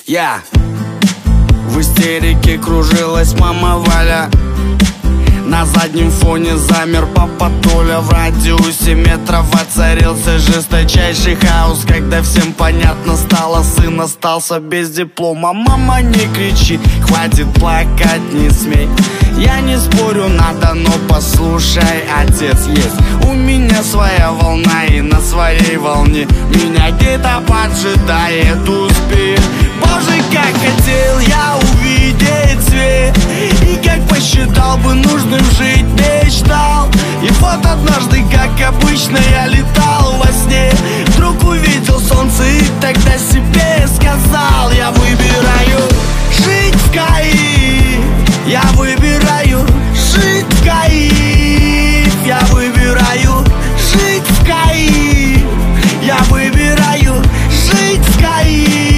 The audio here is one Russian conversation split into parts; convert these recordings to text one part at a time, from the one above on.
Я в истерике кружилась мама Валя. На заднем фоне замер папа Толя. В радиусе метров воцарился жесточайший хаос, когда всем понятно стало: сын остался без диплома. Мама, не кричи, хватит плакать, не смей. Я не спорю, надо, но послушай, отец есть. У меня своя волна, и на своей волне меня где-то поджидает успех. Боже, как хотел я увидеть свет, и как посчитал бы нужным жить, мечтал. И вот однажды, как обычно, я летал во сне, вдруг увидел солнце и тогда себе сказал: я выбираю жить в кайф, я выбираю жить в кайф, я выбираю жить в кайф, я выбираю жить в кайф.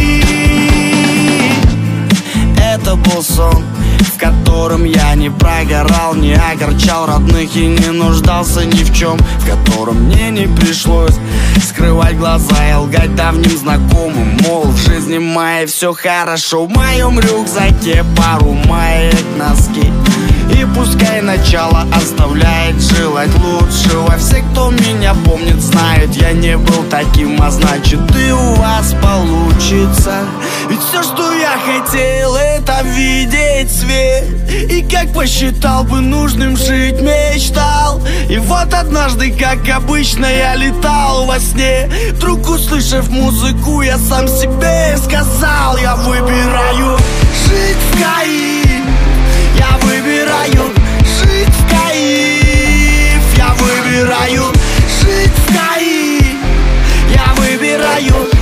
Это был сон, в котором я не прогорал, не огорчал родных и не нуждался ни в чем, в котором мне не пришлось скрывать глаза и лгать давним знакомым, мол, в жизни моей все хорошо. В моем рюкзаке пару маек, носки, и пускай начало оставляет желать лучшего. Все, кто меня помнит, знают, я не был таким, а значит и у вас получится. Ведь все, что я хотел, это видеть свет, и как посчитал бы нужным жить, мечтал. И вот однажды, как обычно, я летал во сне, вдруг услышав музыку, я сам себе сказал: я выбираю жить в кайф, я выбираю жить в кайф, я выбираю жить в кайф, я выбираю